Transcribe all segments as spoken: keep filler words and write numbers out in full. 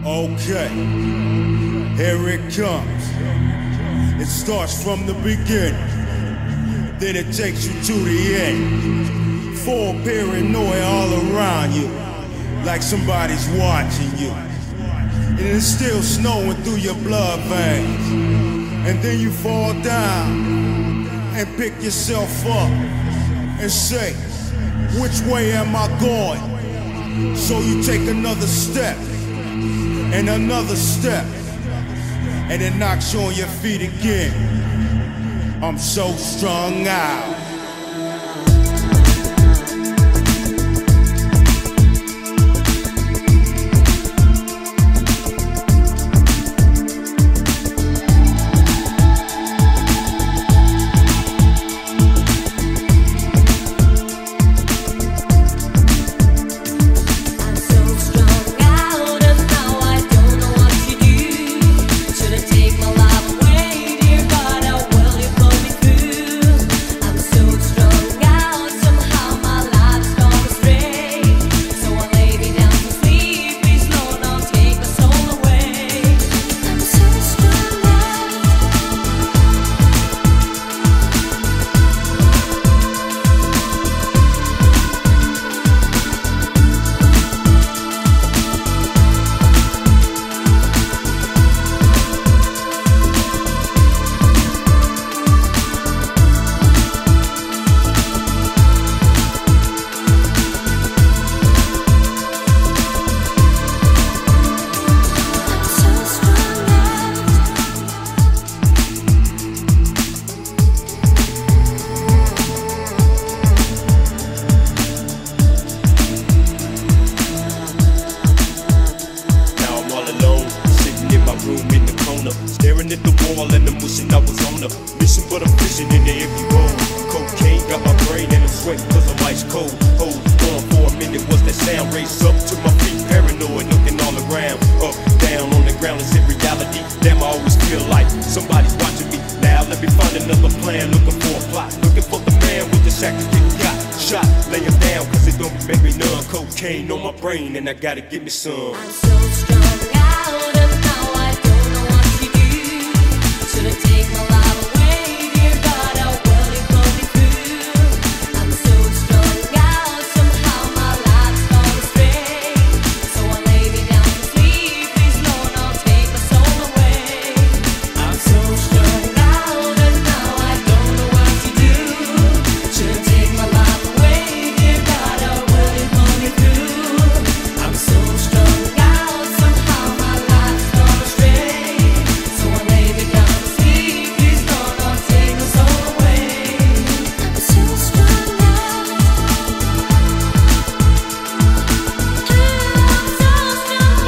Okay, here it comes. It starts from the beginning, then it takes you to the end. Full paranoia all around you, like somebody's watching you. And it's still snowing through your blood veins. And then you fall down and pick yourself up and say, which way am I going? So you take another step and another step, and it knocks you on your feet again. I'm so strung out. Staring at the wall and I'm wishing I was on a mission, but I'm fishing in the empty bowl. Cocaine got my brain and I'm sweating cause I'm ice cold. Hold on for a minute, what's that sound? Race up to my feet, paranoid, looking all around. Up, down, on the ground, is it reality? Damn, I always feel like somebody's watching me. Now let me find another plan, looking for a plot. Looking for the man with the shack to get got. Shot, lay him down cause it don't make me numb. Cocaine on my brain and I gotta get me some. I'm so strung out and now I don't know what to do. Should I take my life away? Dear God, how well you put me through. I'm so strung out, somehow my life's gone astray. So I lay me down to sleep, please Lord, I'll take my soul away. I'm so strung out and now I don't know what to do. Should I take my life away? Dear God, how well you put me through. I'm so strung out, somehow my life's gone astray. So I lay me down to sleep, please Lord, I'll take my soul away. I'm so strung out. I'm so strung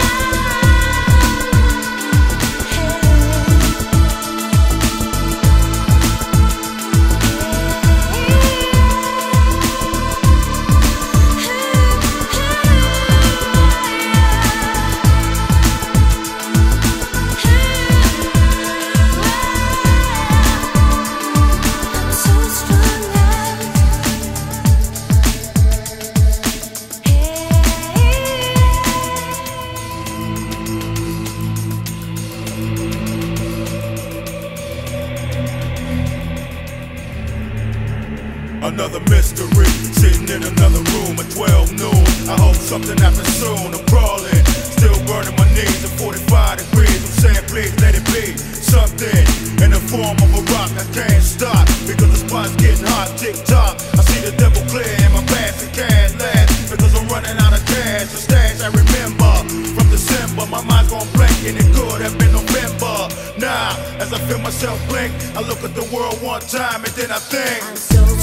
Another mystery, sitting in another room at twelve noon. I hope something happens soon. I'm crawling, still burning my knees at forty-five degrees. I'm saying please let it be something in the form of a rock. I can't stop because the spot's getting hot. Tick tock, I see the devil clear and my basket can't last because I'm running out of cash. The stash I remember from December, my mind's gone blank and it could have been November. Now, as I feel myself blink, I look at the world one time and then I think I'm so